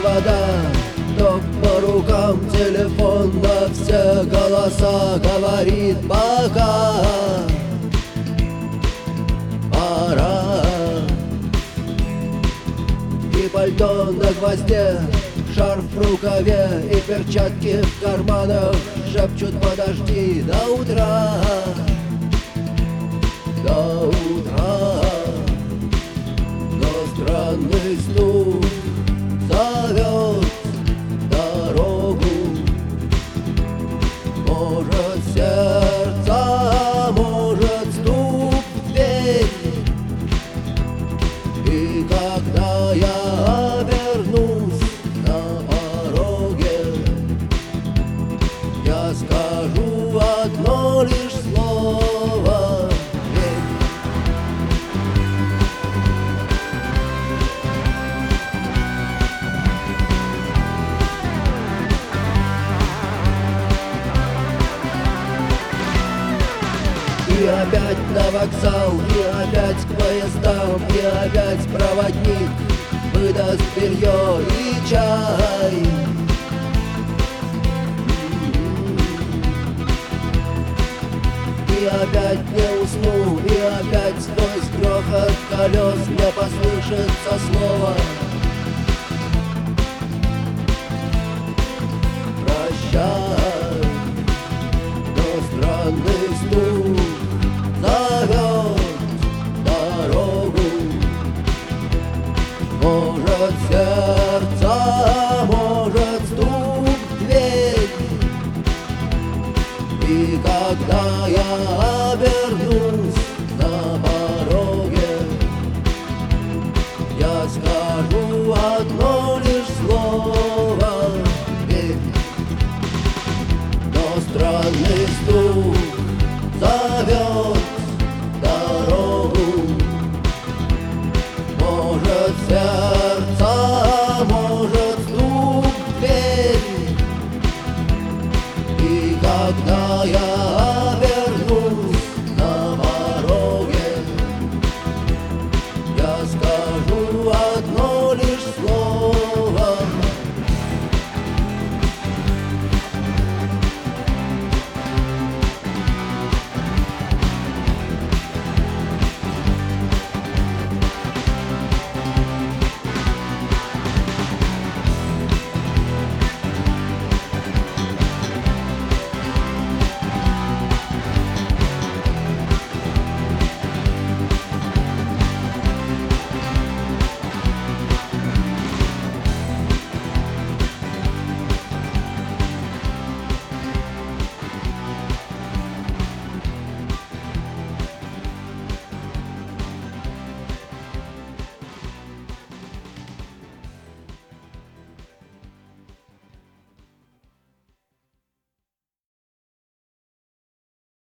провода, ток по рукам, телефон на все голоса говорит пока. Пора. И пальто на гвозде, шарф в рукаве и перчатки в карманах шепчут: подожди до утра, до утра. Но странный стук зовет дорогу. Может, сердце, может, стук в дверь. И когда я обернусь на пороге, я скажу одно лишь слово: верь. И опять на вокзал, и опять к поездам, и опять проводник выдаст белье и чай. И опять не усну, и опять сквозь грохот колес мне послышится слово: